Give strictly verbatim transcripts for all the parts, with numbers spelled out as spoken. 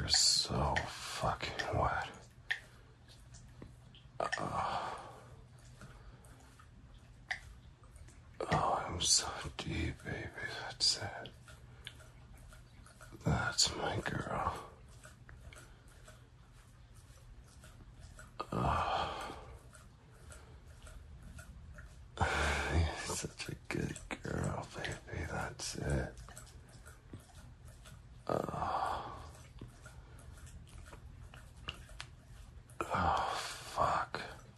you're so fucking wet. Oh, oh I'm so deep, baby. That's it. That's my girl. Oh. You're such a good girl, baby. That's it. Oh. Oh, fuck.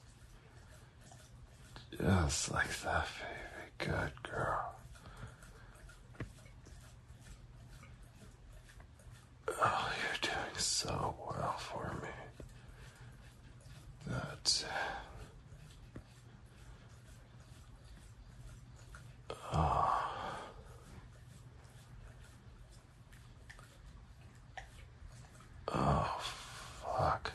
Just like that, baby. Good girl. Oh, you're doing so well for me. That's it. Oh. Oh, fuck.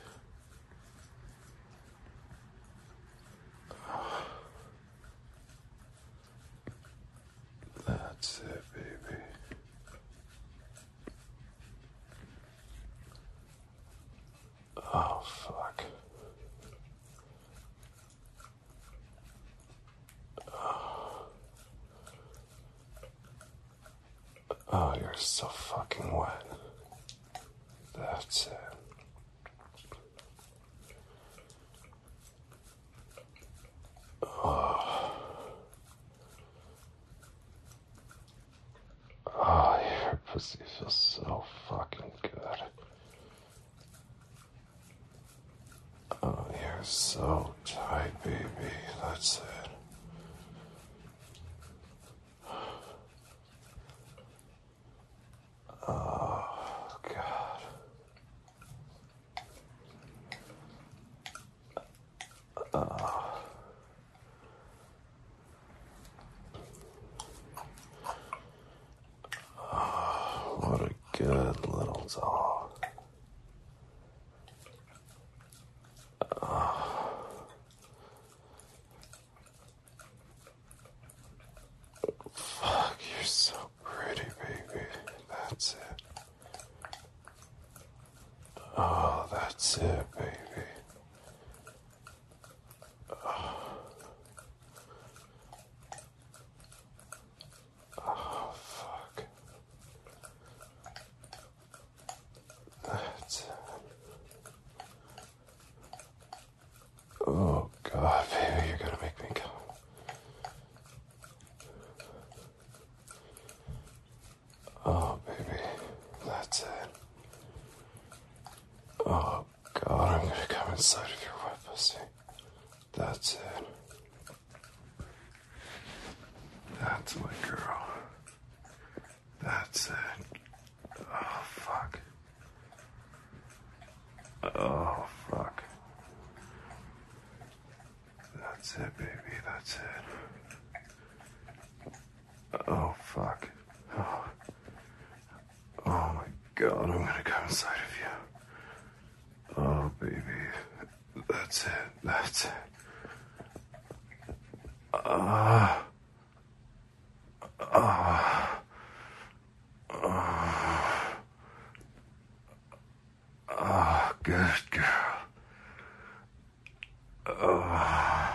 Oh. That's it, baby. Oh, fuck. Oh. Oh, you're so fucking wet. That's it. Oh. Oh, your pussy feels so fucking good. Oh, you're so tight, baby. That's it. Oh, God. Oh. Oh, what a good little doll. Oh. Fuck, you're so pretty, baby. That's it. Oh, that's it, baby. Oh. Oh, fuck. That's it. Oh, God, baby, you're gonna make me come. Oh, baby, that's it. Oh, God, I'm gonna come inside of your wet pussy. That's it. That's my girl. That's it. Oh, fuck. Oh, fuck. That's it, baby. That's it. Oh, fuck. Oh. Oh, my God. I'm gonna come inside of you. Oh, baby. That's it. That's it. Ah. Uh, ah. Uh, ah. Uh, ah. Good girl. Ah.